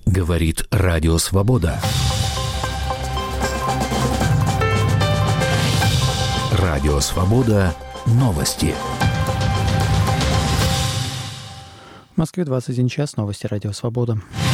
Говорит Радио Свобода. Радио Свобода. Новости. В Москве 21 час. Новости Радио Свобода.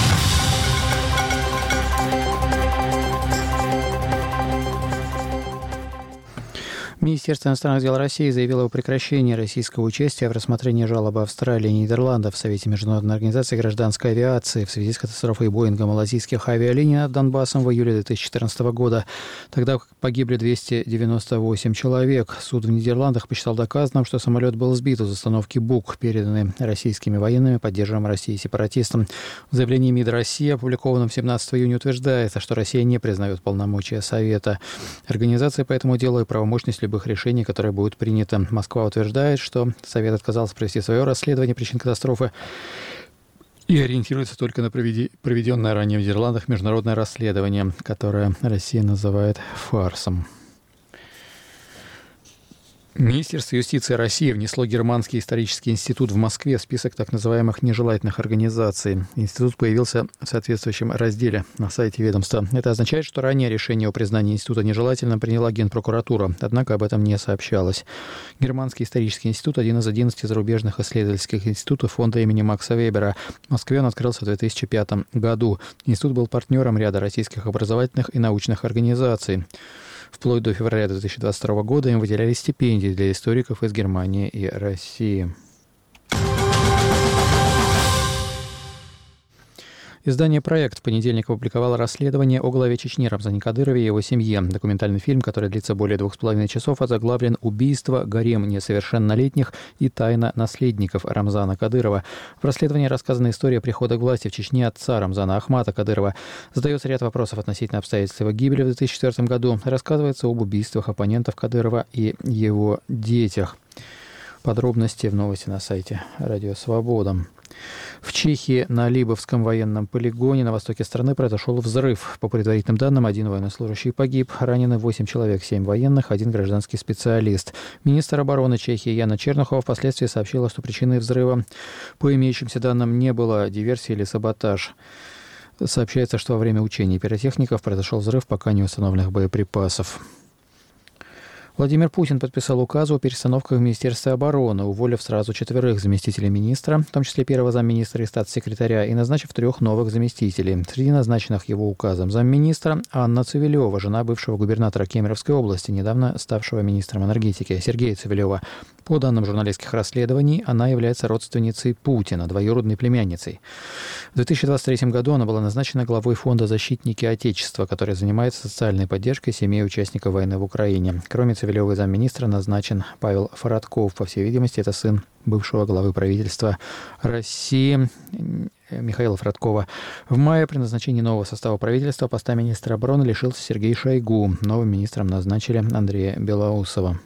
Министерство иностранных дел России заявило о прекращении российского участия в рассмотрении жалобы Австралии и Нидерландов в Совете Международной организации гражданской авиации в связи с катастрофой Боинга малазийских авиалиний над Донбассом в июле 2014 года. Тогда погибли 298 человек. Суд в Нидерландах посчитал доказанным, что самолет был сбит из установки БУК, переданный российскими военными, поддерживаемым Россией сепаратистам. В заявлении МИД России, опубликованном 17 июня, утверждается, что Россия не признает полномочия Совета организации по этому делу и правомощность любых решений, которое будет принято. Москва утверждает, что Совет отказался провести свое расследование причин катастрофы и ориентируется только на проведенное ранее в Нидерландах международное расследование, которое Россия называет фарсом. Министерство юстиции России внесло Германский исторический институт в Москве в список так называемых нежелательных организаций. Институт появился в соответствующем разделе на сайте ведомства. Это означает, что ранее решение о признании института нежелательным приняла Генпрокуратура, однако об этом не сообщалось. Германский исторический институт – один из 11 зарубежных исследовательских институтов фонда имени Макса Вебера. В Москве он открылся в 2005 году. Институт был партнером ряда российских образовательных и научных организаций. Вплоть до февраля 2022 года им выделяли стипендии для историков из Германии и России. Издание «Проект» в понедельник опубликовало расследование о главе Чечни Рамзане Кадырове и его семье. Документальный фильм, который длится более 2,5 часов, озаглавлен «Убийство, гарем несовершеннолетних и тайна наследников Рамзана Кадырова». В расследовании рассказана история прихода к власти в Чечне отца Рамзана Ахмата Кадырова. Задается ряд вопросов относительно обстоятельств его гибели в 2004 году. Рассказывается об убийствах оппонентов Кадырова и его детях. Подробности в новости на сайте Радио Свобода. В Чехии на Либовском военном полигоне на востоке страны произошел взрыв. По предварительным данным, 1 военнослужащий погиб, ранены 8 человек, 7 военных, 1 гражданский специалист. Министр обороны Чехии Яна Чернухова впоследствии сообщила, что причиной взрыва, по имеющимся данным, не было диверсии или саботаж. Сообщается, что во время учений пиротехников произошел взрыв пока не установленных боеприпасов. Владимир Путин подписал указ о перестановках в Министерстве обороны, уволив сразу 4 заместителей министра, в том числе первого замминистра и статс-секретаря, и назначив 3 новых заместителей. Среди назначенных его указом замминистра Анна Цивилева, жена бывшего губернатора Кемеровской области, недавно ставшего министром энергетики Сергея Цивилева. По данным журналистских расследований, она является родственницей Путина, двоюродной племянницей. В 2023 году она была назначена главой фонда «Защитники Отечества», который занимается социальной поддержкой семей участников войны в Украине. Кроме Цивилевой замминистра назначен Павел Фаратков. По всей видимости, это сын бывшего главы правительства России Михаила Фараткова. В мае при назначении нового состава правительства поста министра обороны лишился Сергей Шойгу. Новым министром назначили Андрея Белоусова.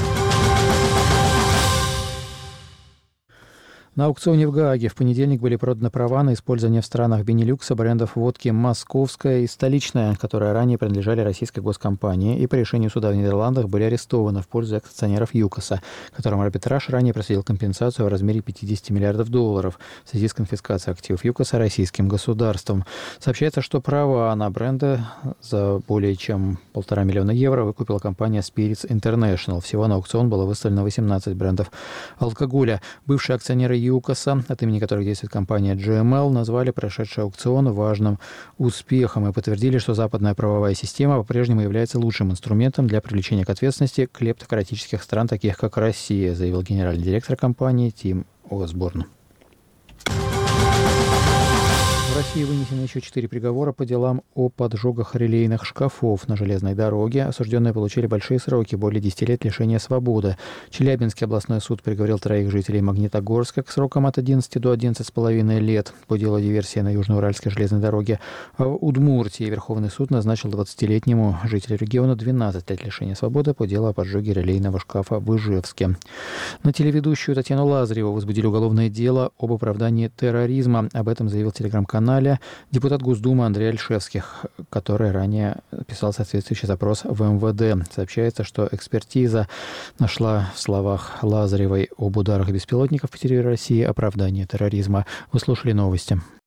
На аукционе в Гааге в понедельник были проданы права на использование в странах Бенилюкса брендов водки «Московская» и «Столичная», которые ранее принадлежали российской госкомпании и по решению суда в Нидерландах были арестованы в пользу акционеров ЮКОСа, которым арбитраж ранее просудил компенсацию в размере $50 миллиардов в связи с конфискацией активов ЮКОСа российским государством. Сообщается, что права на бренды за более чем €1,5 миллиона выкупила компания Spirits International. Всего на аукцион было выставлено 18 брендов алкоголя. Бывшие акционеры ЮКОСа, от имени которых действует компания GML, назвали прошедший аукцион важным успехом и подтвердили, что западная правовая система по-прежнему является лучшим инструментом для привлечения к ответственности клептократических стран, таких как Россия, заявил генеральный директор компании Тим Осборн. В России вынесены еще 4 приговора по делам о поджогах релейных шкафов на железной дороге. Осужденные получили большие сроки, более 10 лет лишения свободы. Челябинский областной суд приговорил 3 жителей Магнитогорска к срокам от 11 до 11,5 лет по делу диверсии на Южноуральской железной дороге. А в Удмуртии Верховный суд назначил 20-летнему жителю региона 12 лет лишения свободы по делу о поджоге релейного шкафа в Ижевске. На телеведущую Татьяну Лазареву возбудили уголовное дело об оправдании терроризма. Об этом заявил телеграм-канал депутат Госдумы Андрей Альшевских, который ранее писал соответствующий запрос в МВД. Сообщается, что экспертиза нашла в словах Лазаревой об ударах беспилотников по территории России оправдание терроризма. Вы слушали новости.